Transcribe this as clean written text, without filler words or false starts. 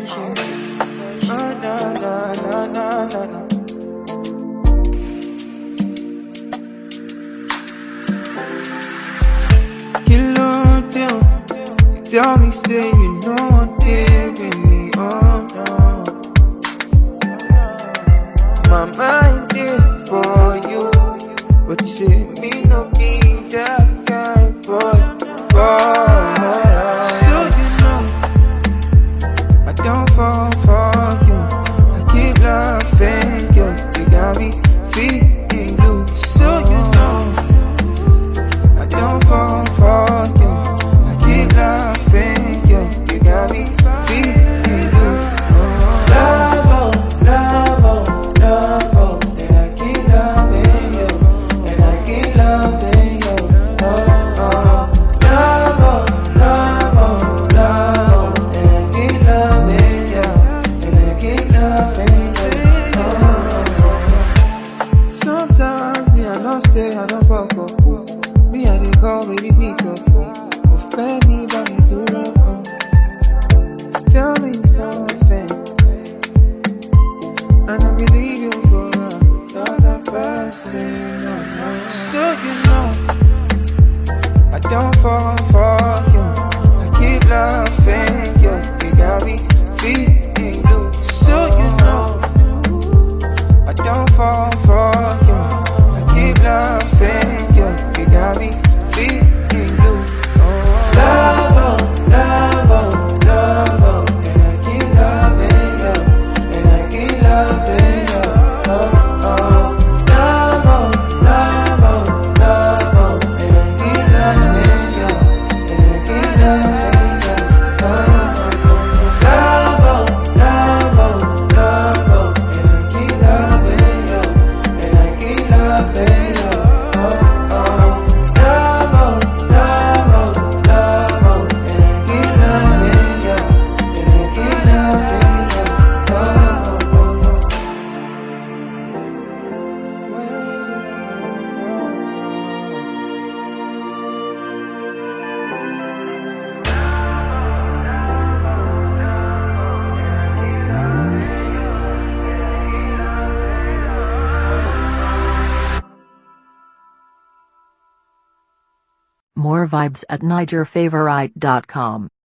Tell me, say you know I'm giving it all now. My mind there for you, but you say me no be that guy, boy. So you know I don't fall for you. I keep loving you. You got me feeling you. So you know I don't fall for you. I keep loving you. You got me feeling you. Love, love, love, and I keep loving you, and I keep loving you. Love, love, love, and I keep loving you, and I keep loving you. Sometimes me I don't say I don't fuck up. Me I dey call me the pick up. Offend me by me do wrong. Tell me something, and I believe you for another person. So you know I don't fall for you. I keep loving you. You got me feeling you. So you know I don't fall for you. I keep loving you. You got me feeling you. Love, love, love, and I keep loving you, and I keep loving you. Love, love, love, and I keep loving you, and I keep loving you. Love, love, love, and I keep loving you, and I keep loving you. More vibes at NigerFavorite.com.